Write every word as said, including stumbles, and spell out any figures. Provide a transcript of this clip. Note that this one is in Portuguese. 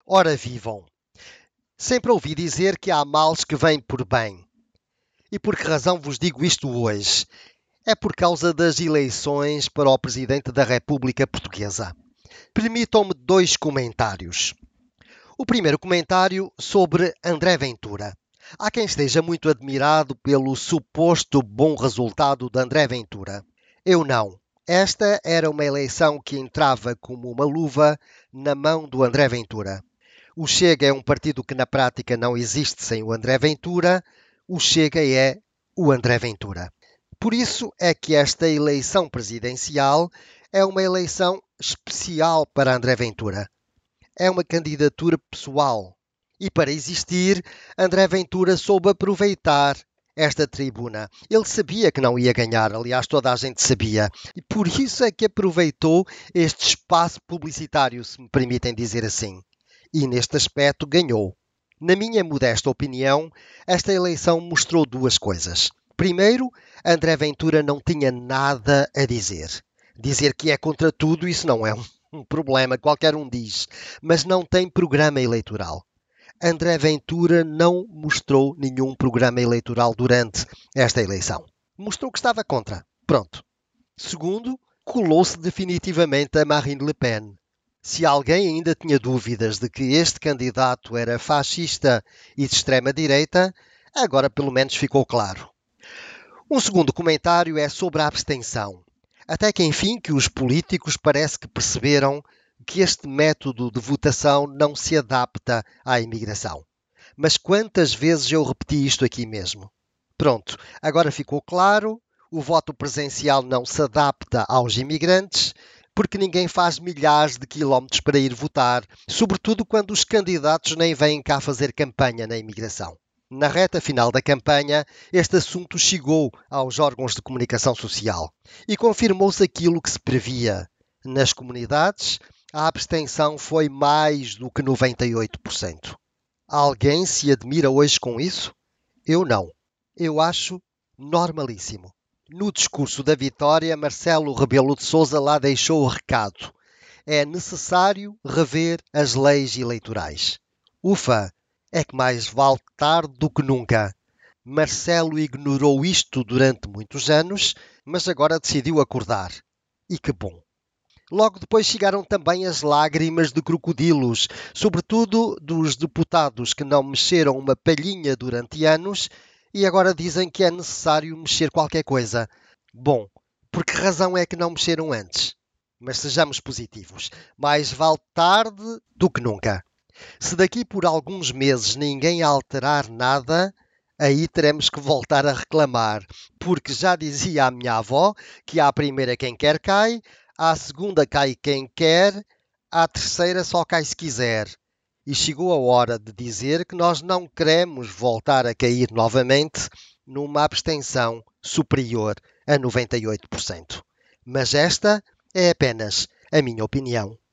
Ora vivam! Sempre ouvi dizer que há males que vêm por bem. E por que razão vos digo isto hoje? É por causa das eleições para o Presidente da República Portuguesa. Permitam-me dois comentários. O primeiro comentário sobre André Ventura. Há quem esteja muito admirado pelo suposto bom resultado de André Ventura. Eu não. Esta era uma eleição que entrava como uma luva na mão do André Ventura. O Chega é um partido que na prática não existe sem o André Ventura. O Chega é o André Ventura. Por isso é que esta eleição presidencial é uma eleição especial para André Ventura. É uma candidatura pessoal. E para existir, André Ventura soube aproveitar esta tribuna. Ele sabia que não ia ganhar, aliás, toda a gente sabia. E por isso é que aproveitou este espaço publicitário, se me permitem dizer assim. E neste aspecto ganhou. Na minha modesta opinião, esta eleição mostrou duas coisas. Primeiro, André Ventura não tinha nada a dizer. Dizer que é contra tudo, isso não é um problema, qualquer um diz. Mas não tem programa eleitoral. André Ventura não mostrou nenhum programa eleitoral durante esta eleição. Mostrou que estava contra. Pronto. Segundo, colou-se definitivamente a Marine Le Pen. Se alguém ainda tinha dúvidas de que este candidato era fascista e de extrema-direita, agora pelo menos ficou claro. Um segundo comentário é sobre a abstenção. Até que enfim que os políticos parece que perceberam que este método de votação não se adapta à imigração. Mas quantas vezes eu repeti isto aqui mesmo? Pronto, agora ficou claro, o voto presencial não se adapta aos imigrantes, porque ninguém faz milhares de quilómetros para ir votar, sobretudo quando os candidatos nem vêm cá fazer campanha na imigração. Na reta final da campanha, este assunto chegou aos órgãos de comunicação social e confirmou-se aquilo que se previa. Nas comunidades, a abstenção foi mais do que noventa e oito por cento. Alguém se admira hoje com isso? Eu não. Eu acho normalíssimo. No discurso da vitória, Marcelo Rebelo de Sousa lá deixou o recado. É necessário rever as leis eleitorais. Ufa! É que mais vale tarde do que nunca. Marcelo ignorou isto durante muitos anos, mas agora decidiu acordar. E que bom! Logo depois chegaram também as lágrimas de crocodilos, sobretudo dos deputados que não mexeram uma palhinha durante anos e agora dizem que é necessário mexer qualquer coisa. Bom, por que razão é que não mexeram antes? Mas sejamos positivos. Mais vale tarde do que nunca. Se daqui por alguns meses ninguém alterar nada, aí teremos que voltar a reclamar, porque já dizia a minha avó que à primeira quem quer cai, à segunda cai quem quer, à terceira só cai se quiser. E chegou a hora de dizer que nós não queremos voltar a cair novamente numa abstenção superior a noventa e oito por cento. Mas esta é apenas a minha opinião.